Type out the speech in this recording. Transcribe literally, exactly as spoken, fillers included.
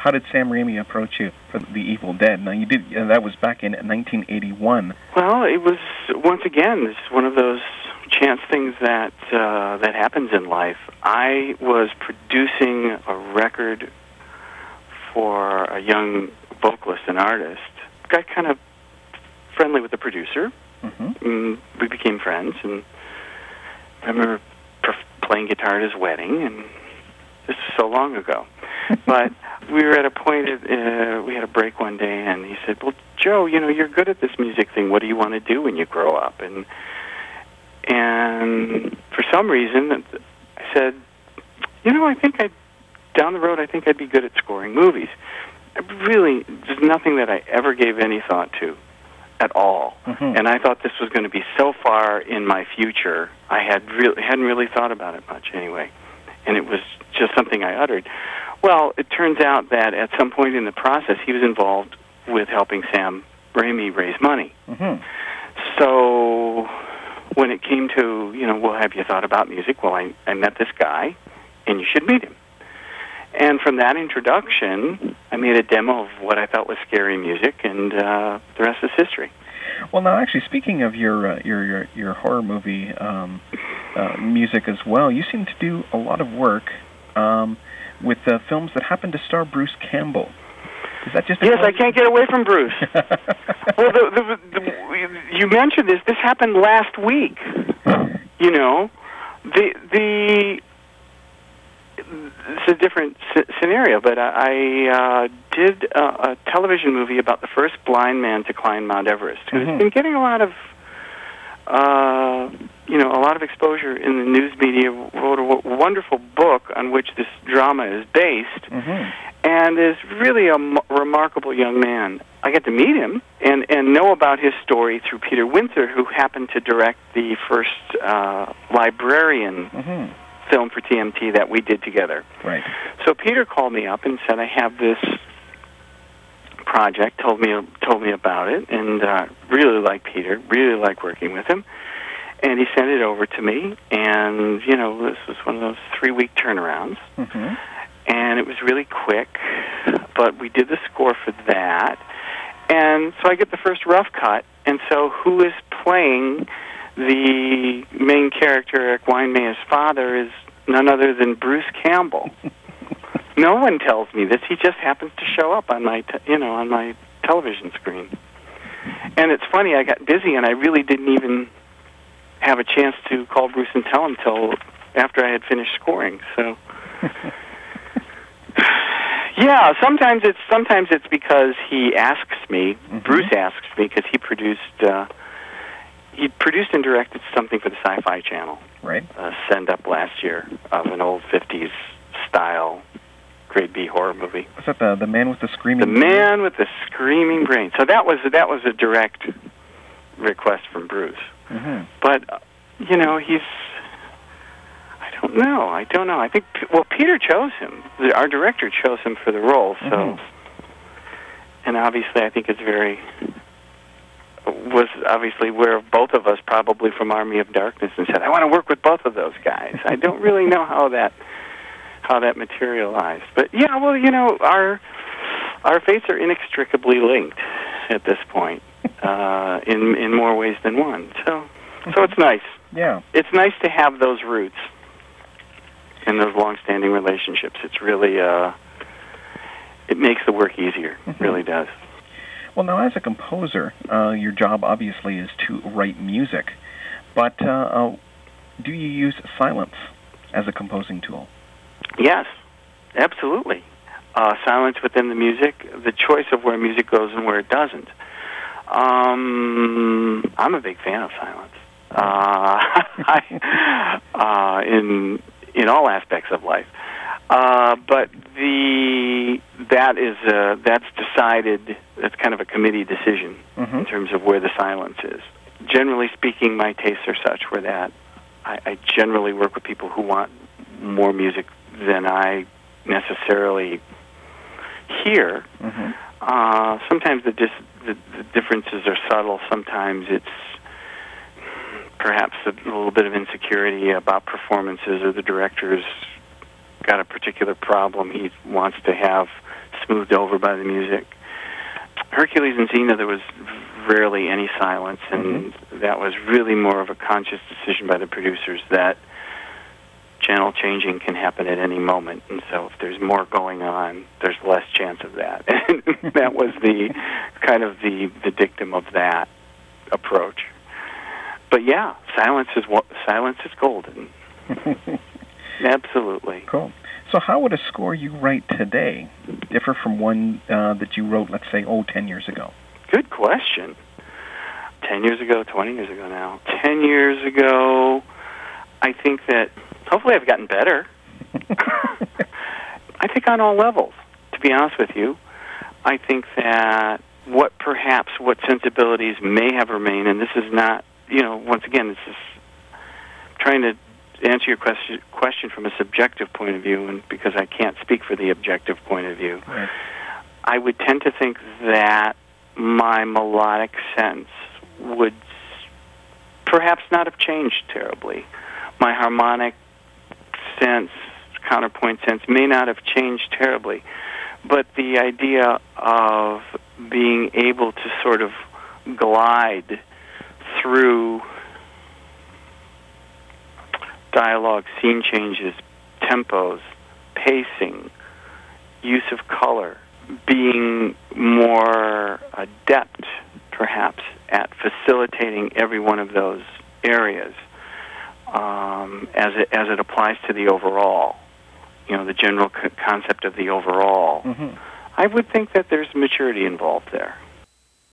how did Sam Raimi approach you for The Evil Dead? Now, you did uh, that was back in nineteen eighty-one. Well, it was, once again, it's one of those chance things that uh, that happens in life. I was producing a record for a young vocalist and artist. Got kind of friendly with the producer. Mm-hmm. And we became friends, and I remember perf- playing guitar at his wedding, and this was so long ago. But we were at a point, uh, we had a break one day, and he said, well, Joe, you know, you're good at this music thing. What do you want to do when you grow up? And and for some reason, I said, you know, I think I'd, down the road, I think I'd be good at scoring movies. I really, there's nothing that I ever gave any thought to at all. Mm-hmm. And I thought this was going to be so far in my future, I had really, hadn't really thought about it much anyway. And it was just something I uttered. Well, it turns out that at some point in the process, he was involved with helping Sam Raimi raise money. Mm-hmm. So when it came to, you know, well, have you thought about music? Well, I, I met this guy, and you should meet him. And from that introduction, I made a demo of what I thought was scary music, and uh, the rest is history. Well, now, actually, speaking of your uh, your, your your horror movie um, uh, music as well, you seem to do a lot of work um, with uh, films that happen to star Bruce Campbell. Is that just yes? I can't get away from Bruce. Well, the, the, the, you mentioned this. This happened last week. You know, the the. It's a different c- scenario, but I, I uh, did a, a television movie about the first blind man to climb Mount Everest, who's Mm-hmm. been getting a lot of, uh, you know, a lot of exposure in the news media. Wrote a w- wonderful book on which this drama is based, Mm-hmm. and is really a m- remarkable young man. I got to meet him and, and know about his story through Peter Winther, who happened to direct the first uh, Librarian Mm-hmm. film for T M T that we did together. Right. So Peter called me up and said, I have this project, told me told me about it, and uh, really like Peter, really like working with him. And he sent it over to me, and, you know, this was one of those three-week turnarounds. Mm-hmm. And it was really quick, but we did the score for that. And so I get the first rough cut, and so who is playing the main character, Eric Weinmeyer's father, is none other than Bruce Campbell. No one tells me this. He just happens to show up on my, te- you know, on my television screen. And it's funny. I got busy, and I really didn't even have a chance to call Bruce and tell him till after I had finished scoring. So, yeah. Sometimes it's sometimes it's because he asks me. Mm-hmm. Bruce asks me because he produced. Uh, He produced and directed something for the Sci-Fi Channel. Right. Uh, Send Up last year of an old fifties style grade B horror movie. Was that the the man with the screaming? The Man with the Screaming Brain. So that was that was a direct request from Bruce. Mm-hmm. But uh, you know, he's. I don't know. I don't know. I think well, Peter chose him. The, our director chose him for the role. So, Mm-hmm. and obviously, I think it's very. Was obviously where both of us, probably from Army of Darkness, and said, I want to work with both of those guys. I don't really know how that how that materialized. But, yeah, well, you know, our our fates are inextricably linked at this point, uh, in in more ways than one. So, so it's nice. Yeah. It's nice to have those roots and those long-standing relationships. It's really, uh, it makes the work easier. It really does. Well, now, as a composer, uh, your job obviously is to write music, but uh, uh, do you use silence as a composing tool? Yes, absolutely. Uh, silence within the music, the choice of where music goes and where it doesn't. Um, I'm a big fan of silence. Uh, I, uh, in in all aspects of life. Uh, but the that is uh, that's decided. That's kind of a committee decision Mm-hmm. in terms of where the silence is. Generally speaking, my tastes are such where that I, I generally work with people who want more music than I necessarily hear. Mm-hmm. Uh, sometimes the, dis- the the differences are subtle. Sometimes it's perhaps a little bit of insecurity about performances, or the director's got a particular problem he wants to have smoothed over by the music. Hercules and Xena, there was rarely any silence, and mm-hmm. that was really more of a conscious decision by the producers that channel changing can happen at any moment, and so if there's more going on, there's less chance of that. And that was the kind of the, the dictum of that approach. But yeah, silence is silence is golden. Absolutely. Cool. So how would a score you write today differ from one uh, that you wrote, let's say, oh, ten years ago? Good question. Ten years ago, twenty years ago now. Ten years ago, I think that hopefully I've gotten better. I think on all levels, to be honest with you. I think that what perhaps what sensibilities may have remained, and this is not, you know, once again, this is trying to answer your question question from a subjective point of view, and because I can't speak for the objective point of view, right. I would tend to think that my melodic sense would perhaps not have changed terribly. My harmonic sense, counterpoint sense, may not have changed terribly, but the idea of being able to sort of glide through dialogue, scene changes, tempos, pacing, use of color, being more adept, perhaps, at facilitating every one of those areas um, as it as it applies to the overall, you know, the general co- concept of the overall. Mm-hmm. I would think that there's maturity involved there.